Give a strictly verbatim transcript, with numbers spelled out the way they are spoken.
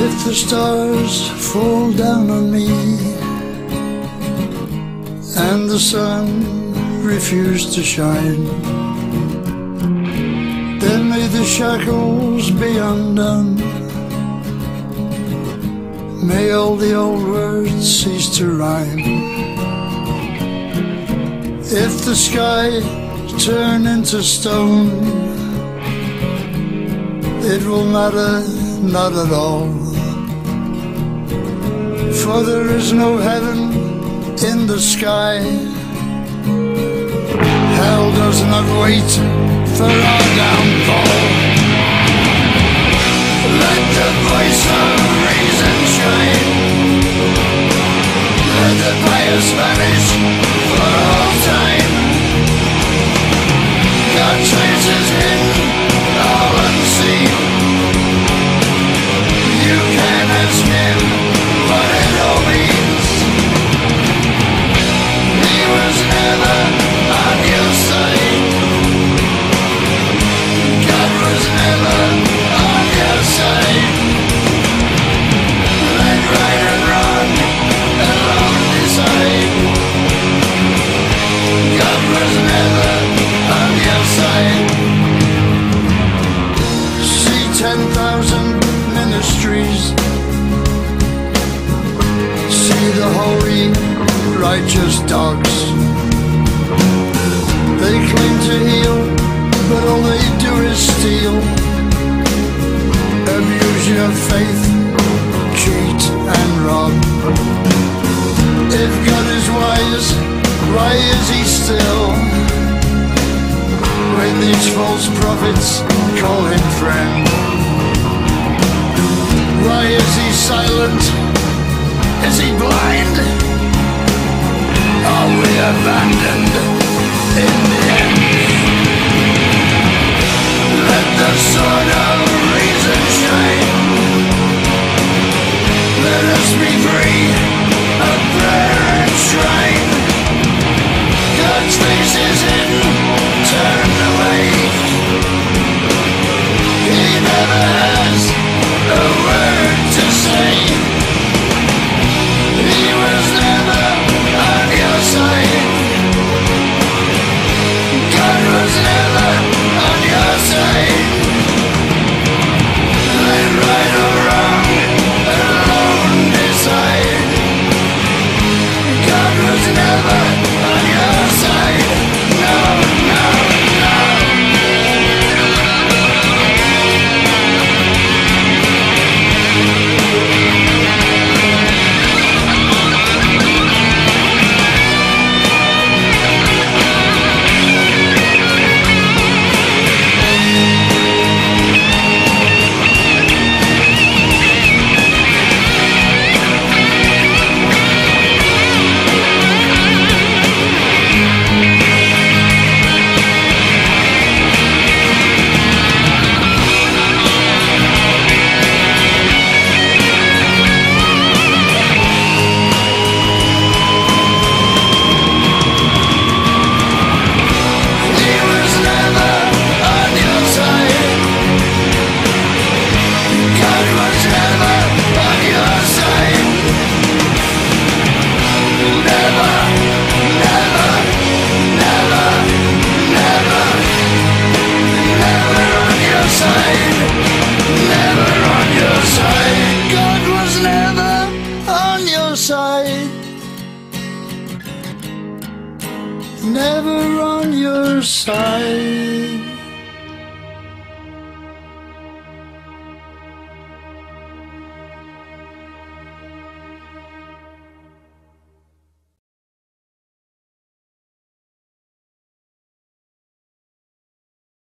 If the stars fall down on me and the sun refuse to shine, then may the shackles be undone. May all the old words cease to rhyme. If the sky turn into stone, it will matter not at all, for there is no heaven in the sky. Hell does not wait for our downfall. Let the voice of reason shine. Let the pious vanish for all time. God traces hidden, all unseen. You can ask him what it all means. He was never on your side. God was never on your side. Let right and wrong alone decide. God was never on your side. See ten thousand ministries, see the holy righteous dogs. They claim to heal, but all they do is steal. Abuse your faith, cheat and rob. If God is wise, why is he still, when these false prophets call him friend? Why is he silent? Is he blind? Are we abandoned in the end? Let the sword of reason shine. Let us be free of prayer and shrine. God's face is hidden, turn away. He never has a word to say. He was never on your side. God was never on your side. Let right or wrong alone decide. God was never on your side. No, no, no. Never on your side.